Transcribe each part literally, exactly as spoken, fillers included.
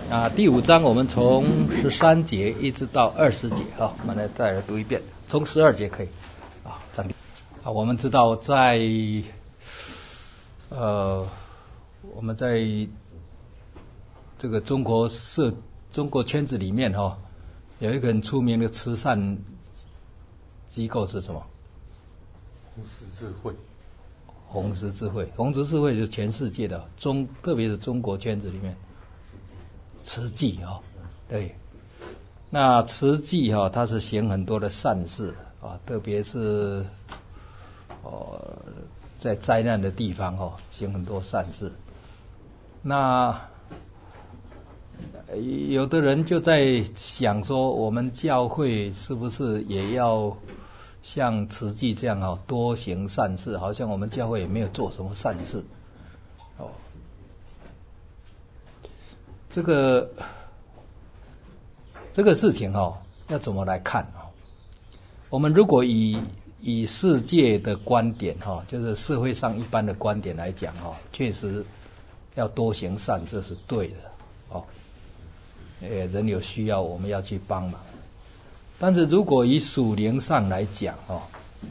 啊，第五章我们从十三节一直到二十节哈，我们来再来读一遍，从十二节可以啊，这样啊，我们知道在呃我们在这个中国社中国圈子里面哈、哦，有一个很出名的慈善机构是什么？ 红十字会。 红十字会，红十字会是全世界的中，特别是中国圈子里面。慈济哈，对，那慈济哈，它是行很多的善事啊，特别是呃在灾难的地方哈，行很多善事。那有的人就在想说，我们教会是不是也要像慈济这样哈，多行善事？好像我们教会也没有做什么善事，哦。这个这个事情哈、哦，要怎么来看啊？我们如果以以世界的观点哈、哦，就是社会上一般的观点来讲哈、哦，确实要多行善，这是对的哦。呃，人有需要，我们要去帮忙。但是如果以属灵上来讲哦，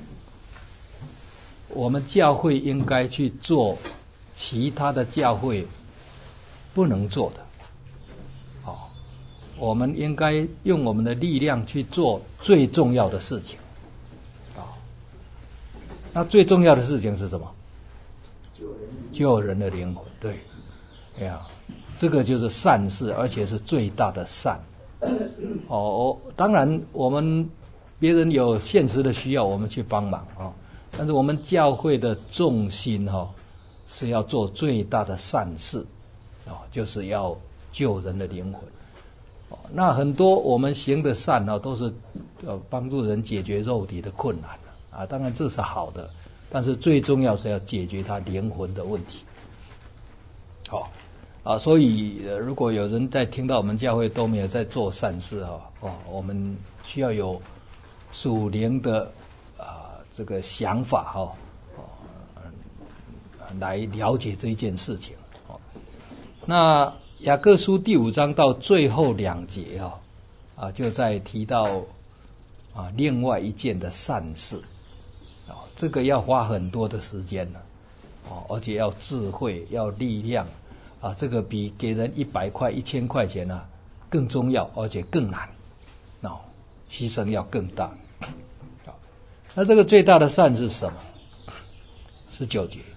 我们教会应该去做其他的教会不能做的。我们应该用我们的力量去做最重要的事情，啊、哦，那最重要的事情是什么？救人，救人的灵魂，对，哎呀，这个就是善事，而且是最大的善。哦，当然我们别人有现实的需要，我们去帮忙啊、哦，但是我们教会的重心哈、哦、是要做最大的善事，啊、哦，就是要救人的灵魂。那很多我们行的善呢、啊，都是呃帮助人解决肉体的困难啊，当然这是好的，但是最重要是要解决他灵魂的问题。好、哦、啊，所以、呃、如果有人在听到我们教会都没有在做善事啊，哦，我们需要有属灵的啊、呃、这个想法哈、哦，哦来了解这一件事情。哦，那。雅各书第五章到最后两节啊，啊，就在提到啊另外一件的善事，啊，这个要花很多的时间呢，啊，而且要智慧，要力量，啊，这个比给人一百块、一千块钱呢更重要，而且更难，啊，牺牲要更大。啊，那这个最大的善是什么？十九节，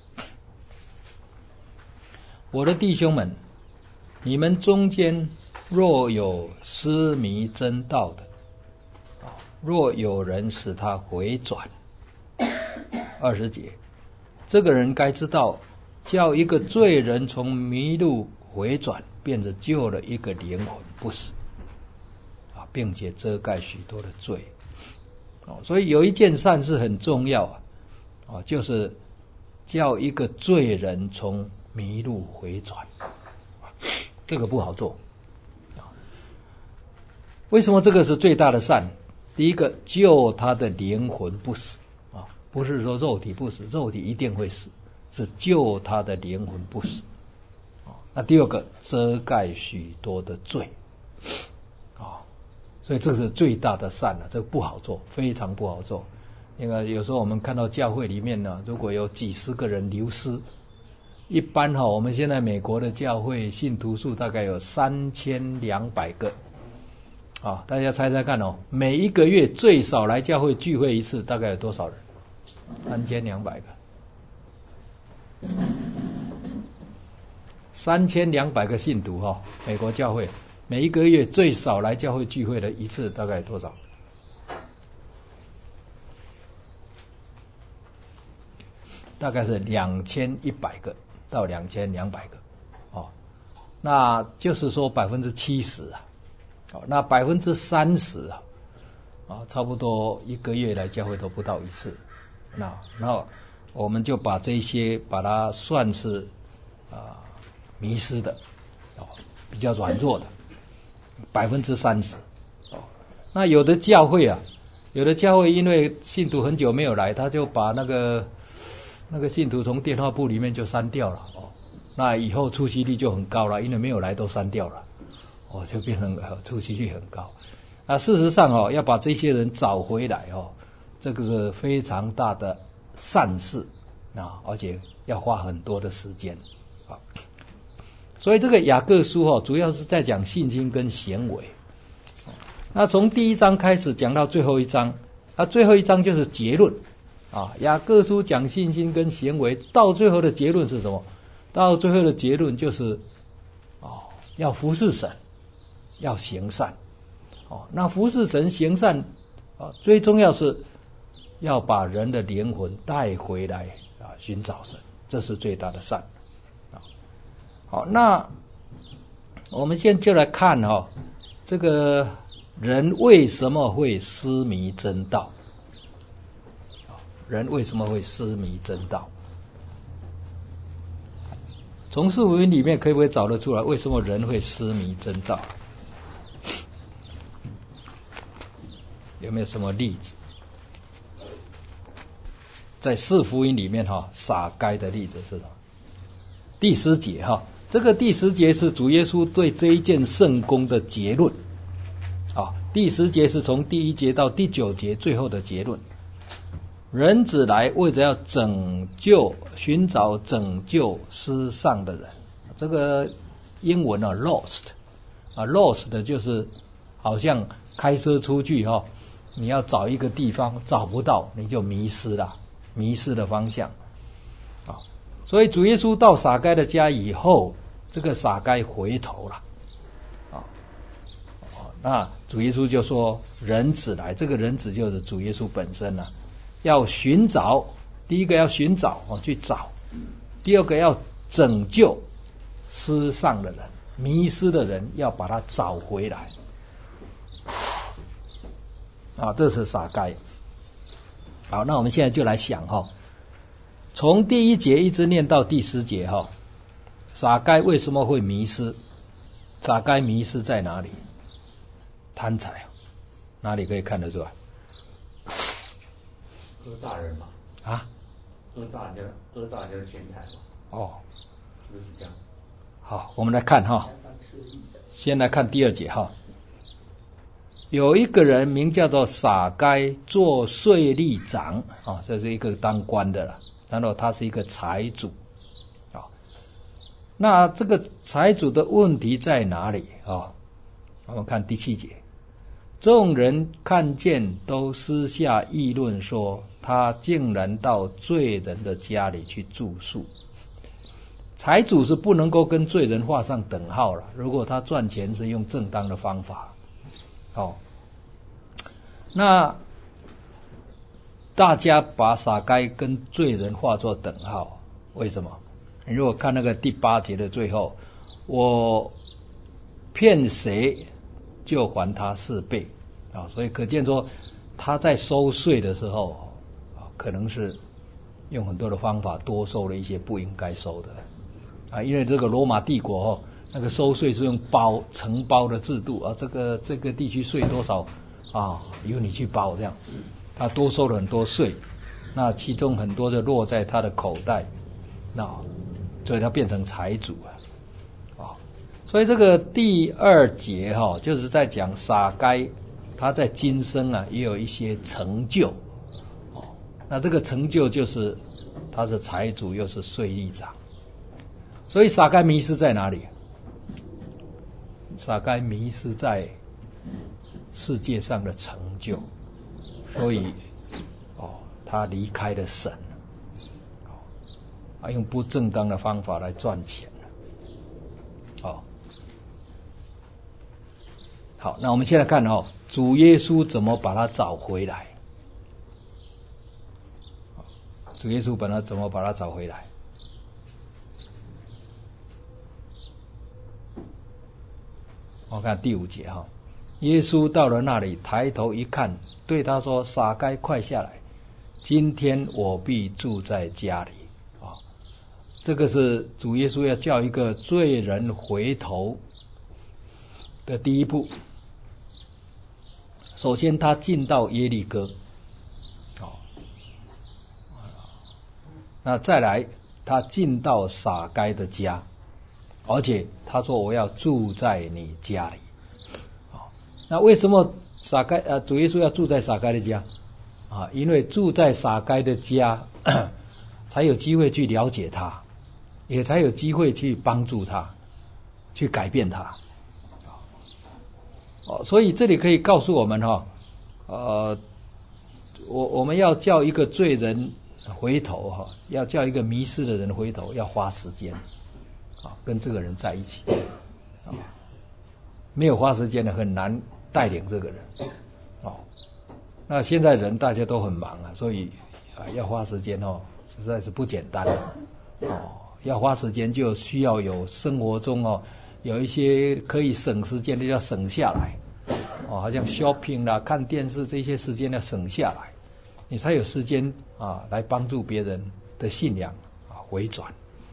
我的弟兄们。你们中间若有失迷真道的，若有人使他回转，二十节，这个人该知道，叫一个罪人从迷路回转，便是救了一个灵魂不死，啊，并且遮盖许多的罪。哦，所以有一件善事很重要啊，啊，就是叫一个罪人从迷路回转。这个不好做，为什么这个是最大的善？第一个，救他的灵魂不死啊，不是说肉体不死，肉体一定会死，是救他的灵魂不死。啊，那第二个，遮盖许多的罪，啊，所以这是最大的善了，这个不好做，非常不好做。那个有时候我们看到教会里面呢，如果有几十个人流失。一般哈、哦，我们现在美国的教会信徒数大概有三千两百个，啊，大家猜猜看哦，每一个月最少来教会聚会一次，大概有多少人？三千两百个，三千两百个信徒哈、哦，美国教会每一个月最少来教会聚会的一次，大概有多少？大概是两千一百个。到两千两百个，哦，那就是说百分之七十啊，哦，那百分之三十啊，啊，差不多一个月来教会都不到一次，那那我们就把这些把它算是啊、呃、迷失的，哦，比较软弱的百分之三十，哦，那有的教会啊，有的教会因为信徒很久没有来，他就把那个。那个信徒从电话簿里面就删掉了哦，那以后出席率就很高了，因为没有来都删掉了。 哦，就变成呃出席率很高。那事实上哦，要把这些人找回来哦，这个是非常大的善事啊，而且要花很多的时间啊。所以这个雅各书哦，主要是在讲信心跟行为。那从第一章开始讲到最后一章，那最后一章就是结论啊。雅各书讲信心跟行为，到最后的结论是什么？到最后的结论就是哦，要服侍神，要行善。哦，那服侍神行善啊，最重要是要把人的灵魂带回来啊，寻找神，这是最大的善啊。好，那我们现在就来看哈、哦，这个人为什么会失迷真道？人为什么会失迷真道？从四福音里面可不可以找得出来，为什么人会失迷真道？有没有什么例子？在四福音里面哈，撒该的例子是什么？第十节哈，这个第十节是主耶稣对这一件圣工的结论啊。第十节是从第一节到第九节最后的结论。人子来为着要拯救、寻找拯救失丧的人。这个英文啊 ，lost 啊 ，lost 就是好像开车出去哈、哦。你要找一个地方找不到，你就迷失了，迷失了方向啊。所以主耶稣到撒该的家以后，这个撒该回头了啊。那主耶稣就说：“人子来，这个人子就是主耶稣本身了、啊，要寻找。第一个要寻找哦，去找；第二个要拯救失丧的人、迷失的人，要把他找回来。”啊，这是撒该。好，那我们现在就来想哈、哦，从第一节一直念到第十节哈、哦，撒该为什么会迷失？撒该迷失在哪里？贪财，哪里可以看得出来？ 讹诈人嘛？ 啊？ 讹诈人家，讹诈人家的钱财嘛？ 哦， 就是这样。 好，我们来看哈、哦，先来看第二节哈、哦。有一个人名叫做撒该，做税吏长啊，这是一个当官的了。然后他是一个财主啊。那这个财主的问题在哪里啊？我们看第七节，众人看见都私下议论说，他竟然到罪人的家里去住宿。财主是不能够跟罪人画上等号了。如果他赚钱是用正当的方法。哦，那大家把撒该跟罪人化作等号，为什么？你如果看那个第八节的最后，我骗谁就还他四倍啊，所以可见说他在收税的时候啊，可能是用很多的方法多收了一些不应该收的啊，因为这个罗马帝国哦。那个收税是用包承包的制度啊，这个这个地区税多少啊，由你去包这样，他多收了很多税，那其中很多就落在他的口袋，那所以他变成财主啊，啊，所以这个第二节哈、哦，就是在讲撒该他在今生啊也有一些成就，哦，那这个成就就是他是财主又是税吏长，所以撒该迷失在哪里？撒该迷失在世界上的成就，所以哦，他离开了神，哦，他用不正当的方法来赚钱，哦，好，那我们现在看哦，主耶稣怎么把他找回来？主耶稣把他怎么把他找回来？我看第五节哈，耶稣到了那里，抬头一看，对他说：“撒该，快下来，今天我必住在家里。”啊，这个是主耶稣要叫一个罪人回头的第一步。首先，他进到耶利哥，哦，那再来，他进到撒该的家。而且他说我要住在你家里， 那为什么撒该呃主耶稣要住在撒该的家啊？因为住在撒该的家，才有机会去了解他，也才有机会去帮助他，去改变他。哦，所以这里可以告诉我们哈，呃，我我们要叫一个罪人回头哈，要叫一个迷失的人回头，要花时间，啊，跟这个人在一起，啊，没有花时间的很难带领这个人，哦，那现在人大家都很忙啊，所以啊要花时间哦，实在是不简单哦，要花时间就需要有生活中哦。有一些可以省时间的要省下来，哦，好像 shopping 啦、看电视这些时间要省下来，你才有时间啊来帮助别人的信仰啊回转。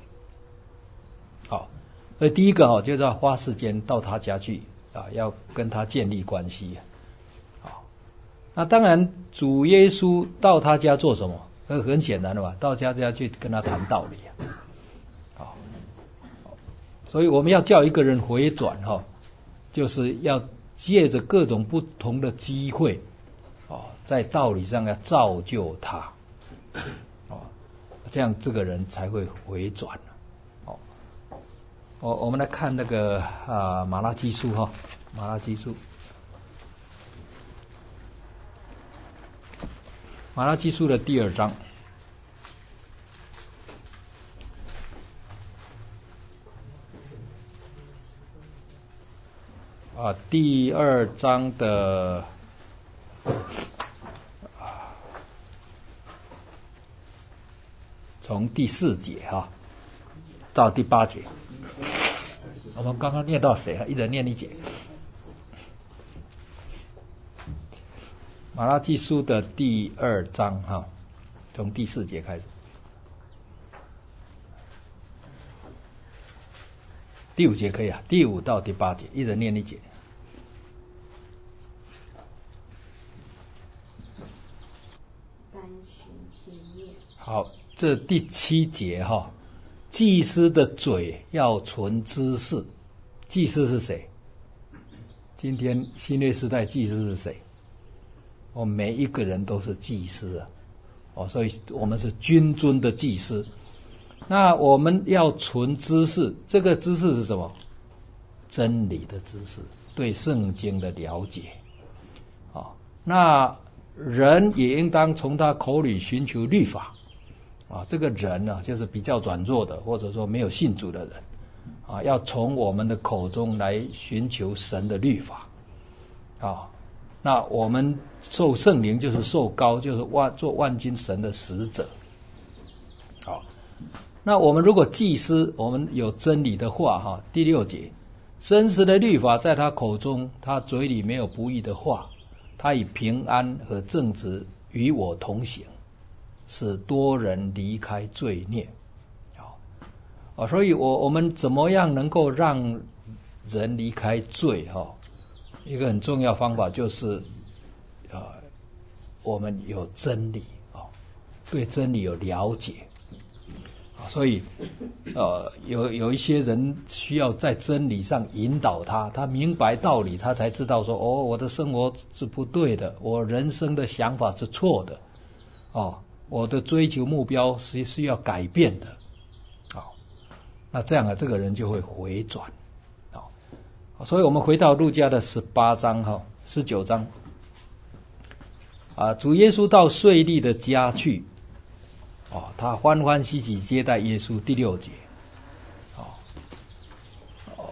好，所以第一个哦，就是要花时间到他家去啊，要跟他建立关系。好，那当然主耶稣到他家做什么？那很显然的吧，到他家去跟他谈道理啊。所以我们要叫一个人回转哈，就是要借着各种不同的机会，哦，在道理上要造就他，哦，这样这个人才会回转。哦，我我们来看那个啊马拉基书哈，马拉基书，马拉基书的第二章。啊，第二章的啊，从第四节哈到第八节，我们刚刚念到谁啊？一人念一节。马拉基书的第二章哈，从第四节开始，第五节可以啊，第五到第八节，一人念一节。好，这第七节哈，祭司的嘴要存知识。祭司是谁？今天新约时代祭司是谁？我、哦、每一个人都是祭司啊，哦，所以我们是君尊的祭司。那我们要存知识，这个知识是什么？真理的知识，对圣经的了解。啊、哦，那人也应当从他口里寻求律法。啊，这个人呢、啊，就是比较软弱的，或者说没有信主的人，啊，要从我们的口中来寻求神的律法，啊，那我们受圣灵就是受膏，就是万做万军神的使者，好，那我们如果祭司，我们有真理的话，哈，第六节，真实的律法在他口中，他嘴里没有不义的话，他以平安和正直与我同行。使多人离开罪孽，啊，所以我我们怎么样能够让人离开罪？哈，一个很重要方法就是，呃，我们有真理啊，对真理有了解，啊，所以，呃，有有一些人需要在真理上引导他，他明白道理，他才知道说，哦，我的生活是不对的，我人生的想法是错的，哦。我的追求目标是是要改变的，好，那这样啊，这个人就会回转，好，所以我们回到路加的十八章哈，十九章，啊，主耶稣到税吏的家去，哦，他欢欢喜喜接待耶稣，第六节，哦，哦，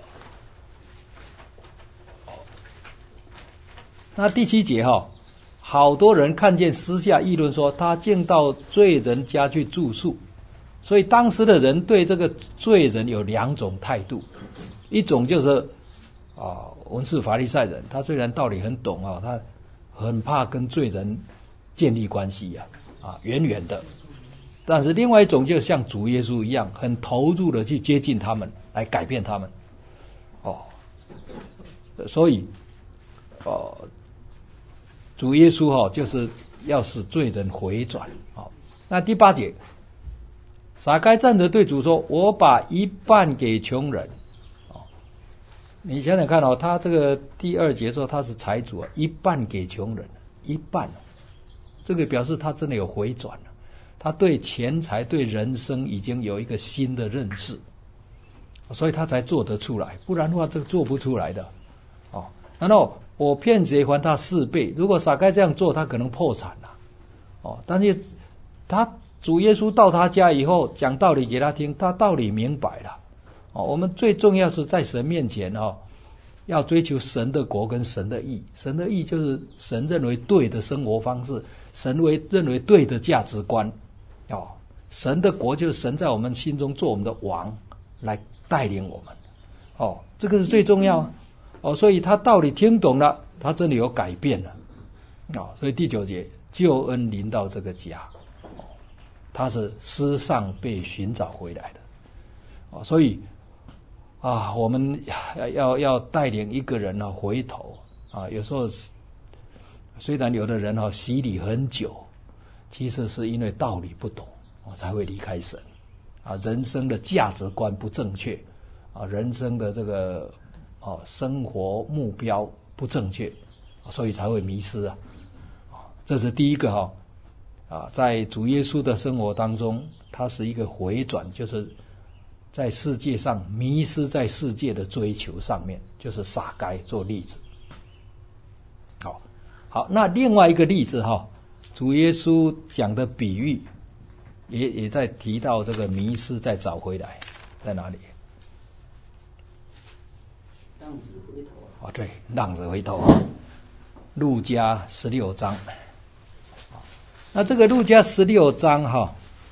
哦，那第七节哈。好多人看见私下议论说他竟到罪人家去住宿，所以当时的人对这个罪人有两种态度，一种就是啊文士法利赛人，他虽然道理很懂啊，他很怕跟罪人建立关系呀，啊, 啊远远的，但是另外一种就像主耶稣一样，很投入的去接近他们，来改变他们，哦，所以哦。主耶稣哈、哦，就是要使罪人回转。好，那第八节，撒该站着对主说：“我把一半给穷人。”哦， 你想想看哦，他这个第二节说他是财主啊，一半给穷人，一半，这个表示他真的有回转了，他对钱财、对人生已经有一个新的认识，所以他才做得出来，不然的话这个做不出来的。哦，然后我骗贼还他四倍，如果撒该这样做，他可能破产了。哦，但是他主耶稣到他家以后讲道理给他听，他道理明白了。哦，我们最重要是在神面前哦，要追求神的国跟神的义。神的义就是神认为对的生活方式，神为认为对的价值观。哦，神的国就是神在我们心中做我们的王，来带领我们。哦，这个是最重要啊。哦，所以他道理听懂了，他真的有改变了。哦，所以第九节救恩临到这个家，哦，他是失丧被寻找回来的。哦，所以啊，我们要要带领一个人呢回头啊。有时候虽然有的人哈洗礼很久，其实是因为道理不懂，我才会离开神啊。人生的价值观不正确啊，人生的这个哦生活目标不正确，所以才会迷失啊。这是第一个哈啊，在主耶稣的生活当中，他是一个回转，就是在世界上迷失在世界的追求上面，就是撒该做例子。好，好，那另外一个例子哈，主耶稣讲的比喻，也也在提到这个迷失再找回来，在哪里？ 浪子回头啊！ 哦，对，浪子回头啊，路加十六章。那这个路加十六章哈。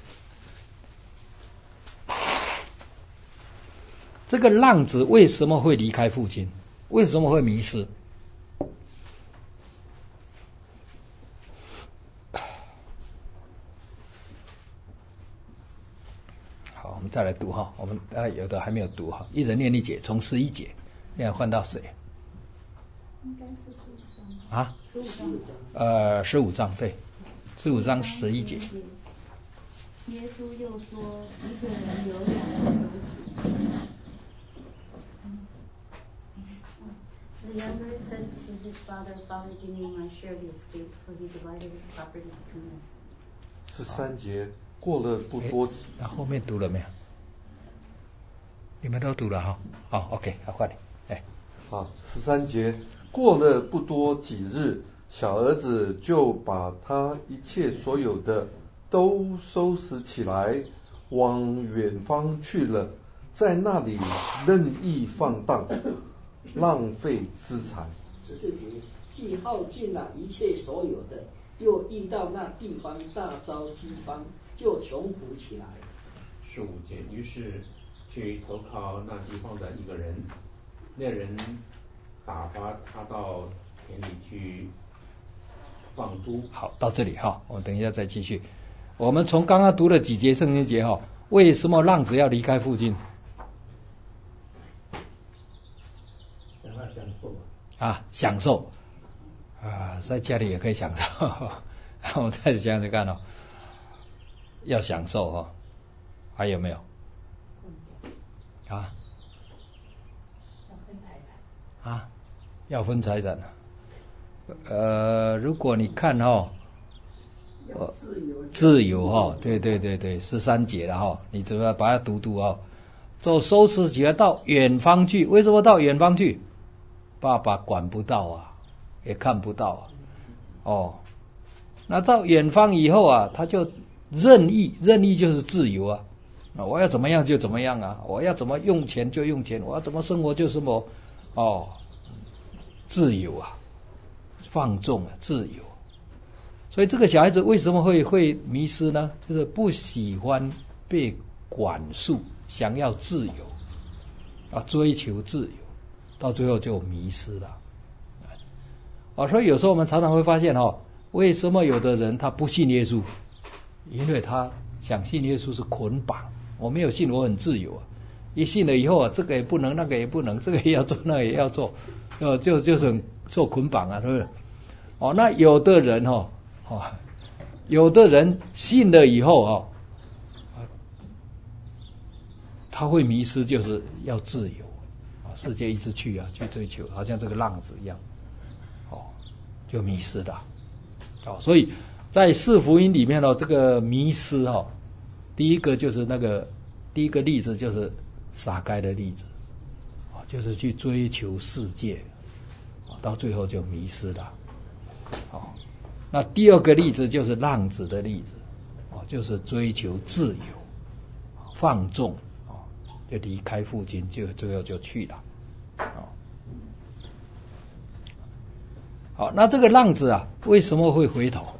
这个浪子为什么会离开父亲？为什么会迷失？好，我们再来读哈。我们啊有的还没有读哈，一人念一节，从十一节，现在换到谁？ 应该是十五章啊？ 十五章。 呃，十五章对，十五章十一节。 耶稣又说：“一个人有两个儿子。” The younger said to his father, "Father, give me my share of the estate." So he divided his property between us. 十三节过了不多， 那后面读了没有？你们都读了哈？好 ，OK， 好，快点，哎， 好，十三节过了不多几日，小儿子就把他一切所有的都收拾起来，往远方去了，在那里任意放荡，浪费资财。 十四节，既耗尽了一切所有的，又遇到那地方大遭饥荒，就穷苦起来。 十五节，于是去投靠那地方的一个人，那人打发他到田里去放猪。 好，到这里哈，我等一下再继续。我们从刚刚读了几节圣经节哈，为什么浪子要离开父亲？ 想要享受啊，享受啊，在家里也可以享受。我们再想想看哦，要享受哈，还有没有？啊？ 要分财产。 啊，要分财产。呃，如果你看哈， 要自由， 自由哈，对对对对，十三节了哈，你怎么把它读读啊？就收拾起来到远方去，为什么到远方去？爸爸管不到啊，也看不到啊。哦，那到远方以后啊，他就任意，任意就是自由啊。啊，我要怎么样就怎么样啊，我要怎么用钱就用钱，我要怎么生活就什么，哦，自由啊，放纵啊，自由。所以这个小孩子为什么会会迷失呢？就是不喜欢被管束，想要自由，啊，追求自由，到最后就迷失了。啊，所以有时候我们常常会发现哦，为什么有的人他不信耶稣？因为他想信耶稣是捆绑，我没有信我很自由啊，一信了以后啊，这个也不能，那个也不能，这个也要做，那个也要做，呃，就就是做捆绑啊，是不是？哦，那有的人哦。哦，有的人信了以后哦，他会迷失，就是要自由啊， 世界一直去啊，去追求，好像这个浪子一样，哦，就迷失了，哦，所以在四福音里面呢，这个迷失哈、哦，第一个就是那个第一个例子就是撒该的例子，啊、哦，就是去追求世界，啊、哦，到最后就迷失了，哦，那第二个例子就是浪子的例子，哦，就是追求自由，放纵。就离开父亲，就最后就去了，哦，好，那这个浪子啊，为什么会回头？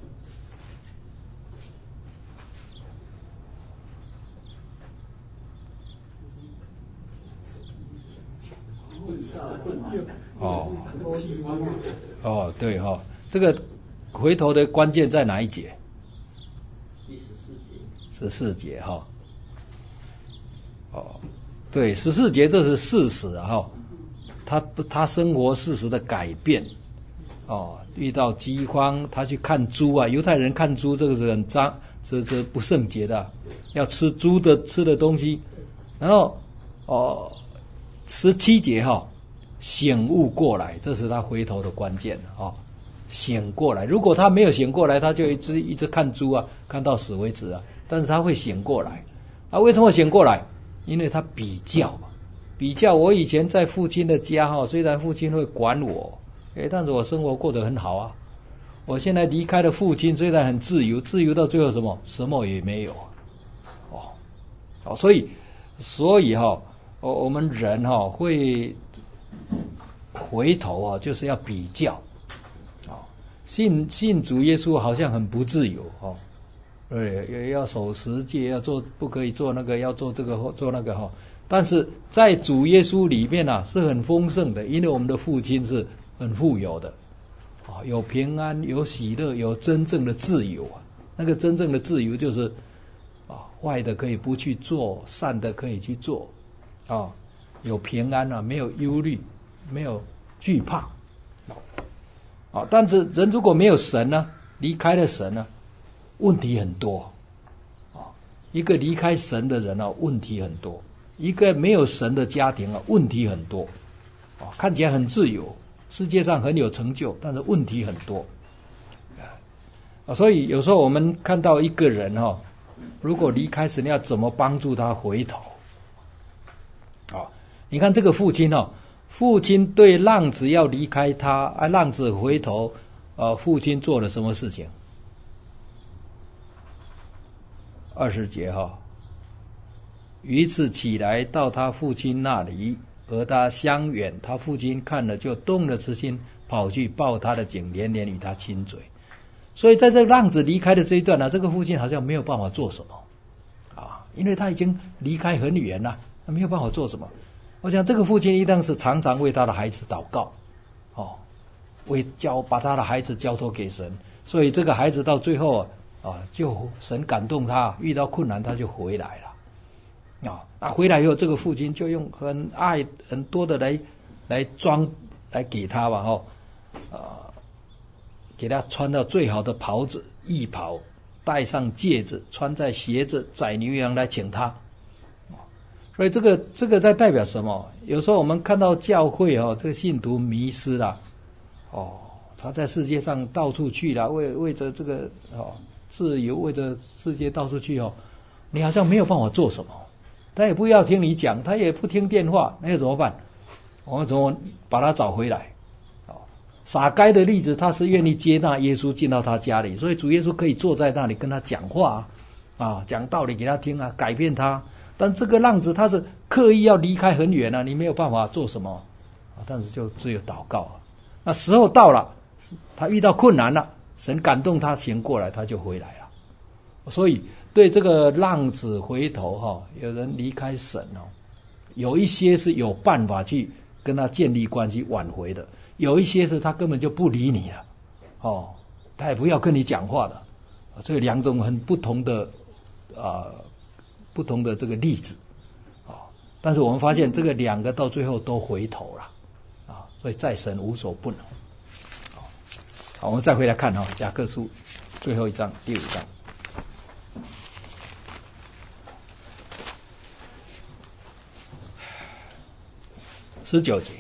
哦，哦，对哈、哦，这个回头的关键在哪一节？ 第十四节。 十四节哈、哦。哦，对，十四节这是事实啊，哈，他他生活事实的改变，哦，遇到饥荒，他去看猪啊，犹太人看猪这个是很脏，这这不圣洁的，要吃猪的吃的东西，然后哦，十七节哈、哦，醒悟过来，这是他回头的关键哦，醒过来，如果他没有醒过来，他就一直一直看猪啊，看到死为止啊，但是他会醒过来，啊，为什么醒过来？因为他比较嘛，比较我以前在父亲的家哈，虽然父亲会管我，诶，但是我生活过得很好啊。我现在离开了父亲，虽然很自由，自由到最后什么什么也没有，哦，哦，所以所以哈，我我们人哈会回头啊，就是要比较，哦，信信主耶稣好像很不自由哦。对，要守十诫，要做不可以做那个，要做这个做那个哈。但是在主耶稣里面啊，是很丰盛的，因为我们的父亲是很富有的，啊，有平安，有喜乐，有真正的自由啊。那个真正的自由就是啊，坏的可以不去做，善的可以去做，啊，有平安啊，没有忧虑，没有惧怕，啊。但是人如果没有神呢，离开了神呢？问题很多，啊，一个离开神的人啊，问题很多；一个没有神的家庭啊，问题很多，啊，看起来很自由，世界上很有成就，但是问题很多，啊，所以有时候我们看到一个人哈、哦，如果离开神，要怎么帮助他回头？啊，你看这个父亲哦，父亲对浪子要离开他，啊，浪子回头，呃，父亲做了什么事情？二十节哈、哦，于是起来到他父亲那里，和他相远。他父亲看了就动了慈心，跑去抱他的颈，连连与他亲嘴。所以在这个浪子离开的这一段呢、啊，这个父亲好像没有办法做什么啊，因为他已经离开很远了，他没有办法做什么。我想这个父亲一定是常常为他的孩子祷告，哦，为交把他的孩子交托给神，所以这个孩子到最后啊。啊，就神感动他，遇到困难他就回来了，啊，那回来以后，这个父亲就用很爱很多的来来装来给他吧，哈，啊，给他穿到最好的袍子衣袍，戴上戒指，穿在鞋子，宰牛羊来请他，所以这个这个在代表什么？有时候我们看到教会哦，这个信徒迷失了，哦，他在世界上到处去了，为为着这个哦。自由为着世界到处去哦，你好像没有办法做什么，他也不要听你讲，他也不听电话，那又怎么办？我们怎么把他找回来？哦，撒该的例子，他是愿意接纳耶稣进到他家里，所以主耶稣可以坐在那里跟他讲话啊，啊，讲道理给他听啊，改变他。但这个浪子他是刻意要离开很远啊，你没有办法做什么啊，但是就只有祷告啊。那时候到了，他遇到困难了。神感动他醒过来，他就回来了。所以对这个浪子回头哈、哦，有人离开神哦，有一些是有办法去跟他建立关系挽回的，有一些是他根本就不理你了，哦，他也不要跟你讲话的。这两种很不同的啊、呃，不同的这个例子啊、哦。但是我们发现这个两个到最后都回头了啊，所以在神无所不能。好，我们再回来看哈、哦，雅各书最后一章第五章。 十九节，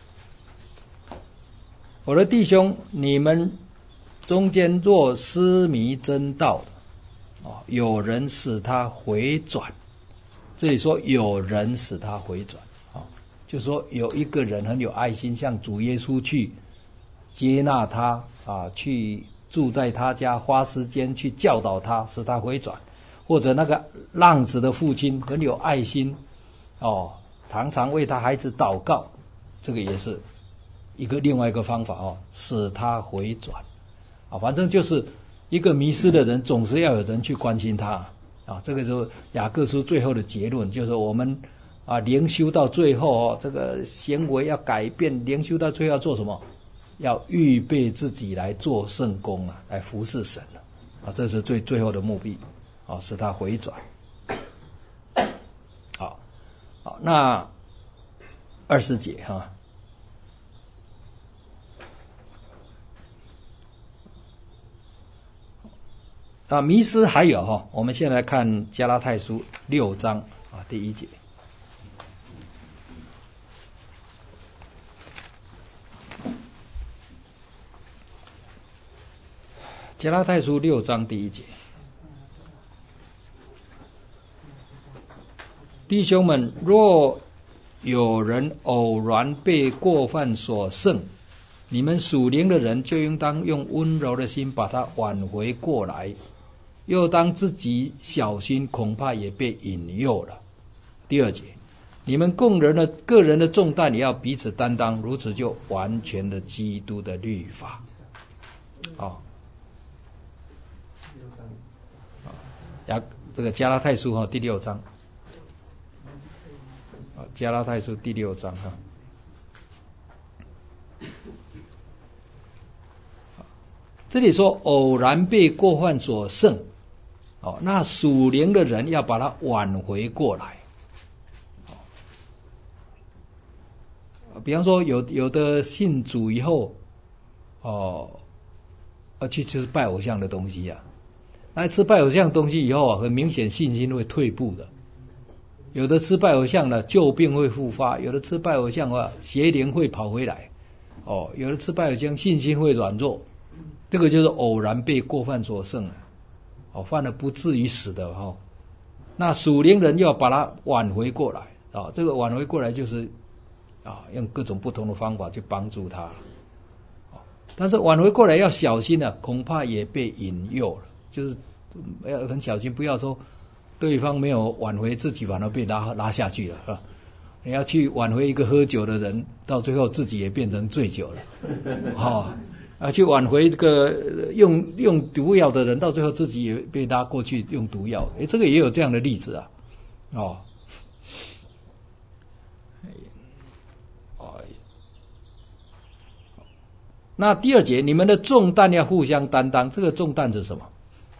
我的弟兄，你们中间若失迷真道的，哦，有人使他回转，这里说有人使他回转，哦，就说有一个人很有爱心，向主耶稣去接纳他啊，去住在他家，花时间去教导他，使他回转。或者那个浪子的父亲很有爱心，哦，常常为他孩子祷告，这个也是一个另外一个方法哦，使他回转啊，反正就是一个迷失的人，总是要有人去关心他啊。这个时候雅各书最后的结论就是我们啊灵修到最后哦，这个行为要改变，灵修到最后要做什么？要预备自己来做圣工啊，来服侍神啊，这是最最后的目的。哦，使他回转。好，好，那二十节哈，啊，迷失还有哈，我们现在来看加拉太书六章啊，第一节。加拉太书六章第一节。弟兄们，若有人偶然被过犯所胜，你们属灵的人就应当用温柔的心把他挽回过来，又当自己小心，恐怕也被引诱了。第二节，你们共人的个人的重担也要彼此担当，如此就完全的基督的律法。好，呀，这个加拉太书哈第六章。加拉太书第六章哈，这里说偶然被过犯所胜，哦，那属灵的人要把它挽回过来。比方说有有的信主以后，哦，要去吃拜偶像的东西啊，那吃拜偶像的东西以后啊，很明显信心会退步的。有的吃拜偶像呢，旧病会复发；有的吃拜偶像的话，邪灵会跑回来。哦，有的吃拜偶像，信心会软弱。这个就是偶然被过犯所胜，哦，犯了不至于死的哈、哦。那属灵人要把它挽回过来啊、哦，这个挽回过来就是啊、哦，用各种不同的方法去帮助他。哦，但是挽回过来要小心啊，恐怕也被引诱了，就是要很小心，不要说。对方没有挽回，自己反而被拉拉下去了啊！你要去挽回一个喝酒的人，到最后自己也变成醉酒了，哦，啊，去挽回这个用用毒药的人，到最后自己也被拉过去用毒药。诶，这个也有这样的例子啊，哦，哦，那第二节，你们的重担要互相担当，这个重担是什么？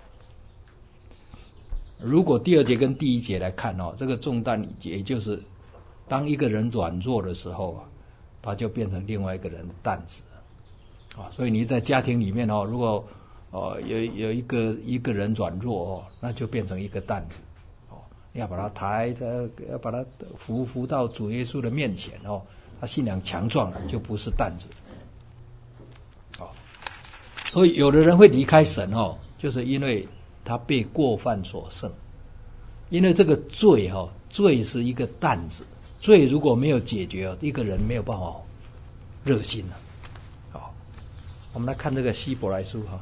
如果第二节跟第一节来看哦，这个重担也就是当一个人软弱的时候啊，他就变成另外一个人的担子啊。所以你在家庭里面哦，如果哦有有一个一个人软弱哦，那就变成一个担子哦，要把他抬的，要把他扶扶到主耶稣的面前哦，他信仰强壮了，就不是担子哦。所以有的人会离开神哦，就是因为。他被过犯所胜，因为这个罪哈、哦，罪是一个担子，罪如果没有解决哦，一个人没有办法热心了。好，我们来看这个希伯来书哈，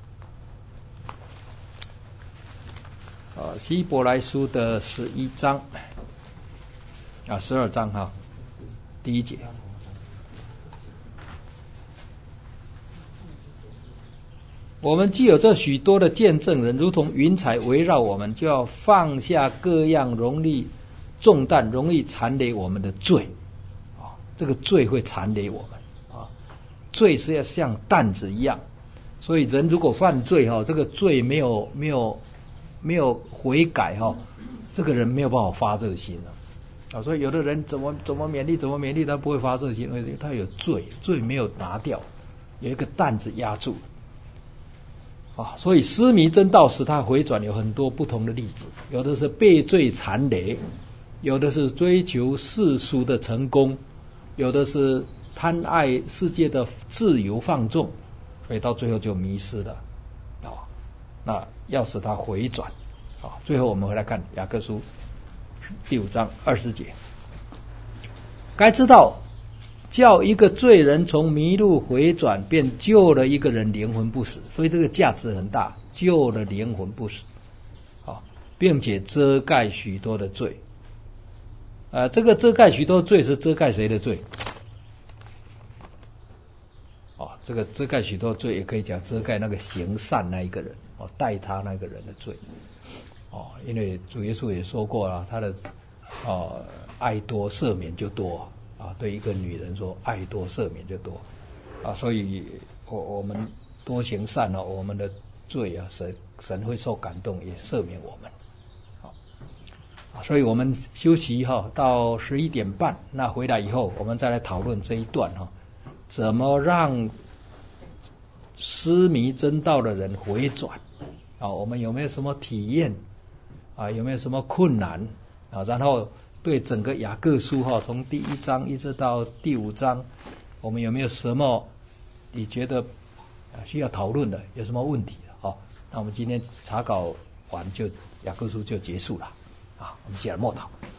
啊，希伯来书的十一章啊，十二章哈，第一节。我们既有这许多的见证人，如同云彩围绕我们，就要放下各样容易重担，容易缠累我们的罪。啊，这个罪会缠累我们啊，罪是要像担子一样，所以人如果犯罪哈，这个罪没有没有没有悔改哈，这个人没有办法发热心了。啊，所以有的人怎么怎么勉励，怎么勉励，他不会发热心，因为他有罪，罪没有拿掉，有一个担子压住。啊，所以失迷真道使他回转有很多不同的例子，有的是被罪缠累，有的是追求世俗的成功， 有的是贪爱世界的自由放纵，所以到最后就迷失了。啊，那要使他回转。啊，最后我们回来看雅各书第五章二十节。该知道，叫一个罪人从迷路回转，便救了一个人灵魂不死，所以这个价值很大，救了灵魂不死。啊，并且遮盖许多的罪。呃，这个遮盖许多罪是遮盖谁的罪？哦，这个遮盖许多罪也可以讲遮盖那个行善那一个人，哦，待他那个人的罪。哦，因为主耶稣也说过了，他的哦爱多赦免就多啊，对一个女人说爱多赦免就多啊，所以我我们多行善哦，我们的罪啊，神神会受感动，也赦免我们。所以我们休息哈，到十一点半，那回来以后，我们再来讨论这一段哈，怎么让失迷真道的人回转啊？我们有没有什么体验啊？有没有什么困难啊？然后对整个雅各书哈，从第一章一直到第五章，我们有没有什么你觉得需要讨论的？有什么问题的？好，那我们今天查稿完就雅各书就结束了。啊，我们接着默祷。